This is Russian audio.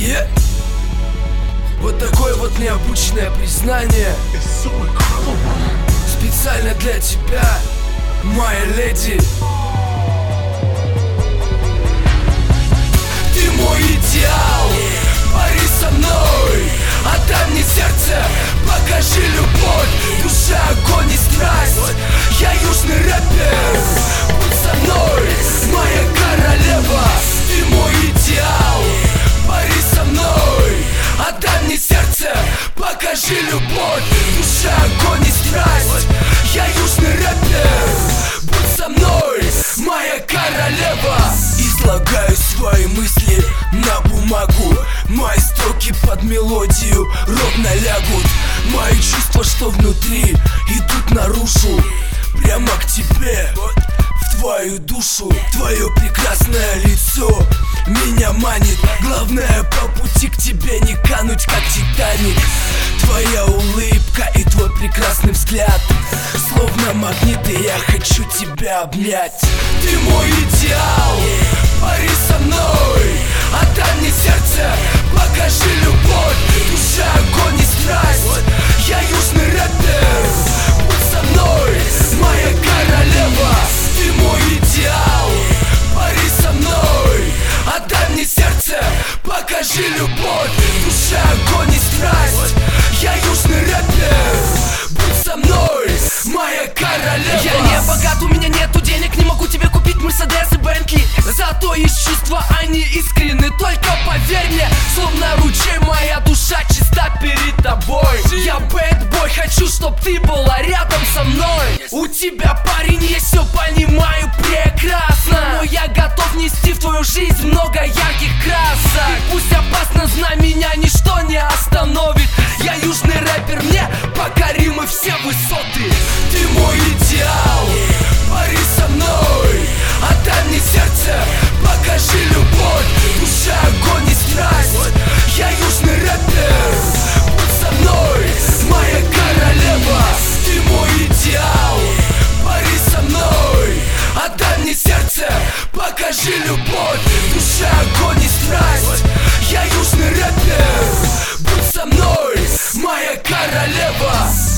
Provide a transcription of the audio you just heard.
Вот такое вот необычное признание специально для тебя, моя леди. Ты мой идеал, пари со мной, отдай мне сердце, покажи любовь, душа, огонь и страсть. Я южный рэпер, будь со мной, моя королева. Ты мой идеал, пари со мной, отдай мне сердце, покажи любовь, душа, огонь и страсть. Я южный рэпер, будь со мной, моя королева. Излагаю свои мысли на бумагу, мои строки под мелодию ровно лягут. Мои чувства, что внутри, идут наружу, прямо к тебе, в твою душу. Твое прекрасное лицо меня манит, главное по пути к тебе не кануть, как Титаник. Твоя улыбка и твой прекрасный взгляд словно магниты, я хочу тебя обнять. Ты мой идеал, пари со мной, отдай мне сердце, покажи любовь, душа, огонь и страсть. Я южный рэпер, будь со мной, моя королева. Ты мой идеал, пари со мной, отдай мне сердце, покажи любовь, душа, огонь и страсть. Я южный рэпер, будь со мной, моя королева. Я не богат, у меня нету денег, не могу тебе купить Мерседес и Бентли, зато есть чувства, они искренны, только поверь мне, словно ручей моя душа чиста перед тобой. Я бэдбой, хочу, чтоб ты была рядом со мной. У тебя, парень, есть, все понимаю прекрасно, но я готов нести в твою жизнь много ярких красок. И пусть опасно, знай, меня ничто не остановит. Я южный рэпер, мне покоримы все высоты. Ты мой идеал, пари со мной, отдай мне сердце, покажи любовь, душа, огонь и страсть. Я южный рэпер, будь со мной, моя королева. Ты мой идеал, пари со мной, отдай мне сердце, покажи любовь, душа, огонь и страсть. Я южный рэпер, будь со мной, моя королева.